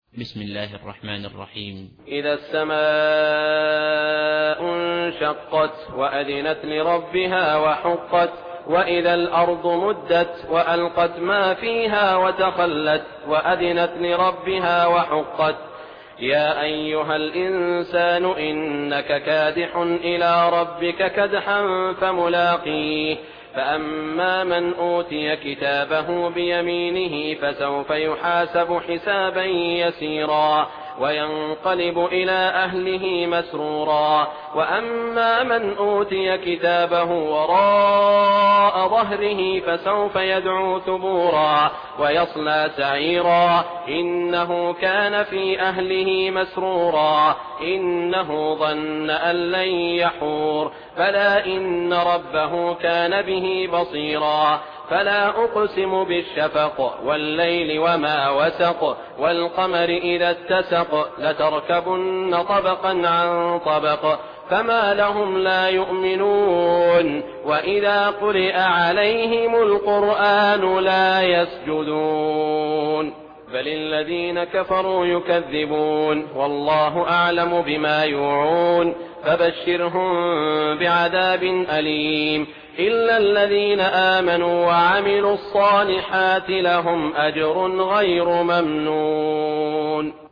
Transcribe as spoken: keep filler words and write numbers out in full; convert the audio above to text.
بسم الله الرحمن الرحيم. إذا السماء انشقت وأذنت لربها وحقت وإذا الأرض مدت وألقت ما فيها وتخلت وأذنت لربها وحقت. يا أيها الإنسان إنك كادح إلى ربك كدحا فملاقيه. فأما من أوتي كتابه بيمينه فسوف يحاسب حسابا يسيرا وينقلب إلى أهله مسرورا. وأما من أوتي كتابه وراء ظهره فسوف يدعو ثبورا ويصلى سعيرا إنه كان في أهله مسرورا إنه ظن أن لن يحور. فلا إن ربه كان به بصيرا. فلا أقسم بالشفق والليل وما وسق والقمر إذا اتسق لتركبن طبقا عن طبق فما لهم لا يؤمنون. وإذا قرئ عليهم القرآن لا يسجدون بل الذين كفروا يكذبون والله أعلم بما يوعون. فبشرهم بعذاب أليم إلا الذين آمنوا وعملوا الصالحات لهم أجر غير ممنون.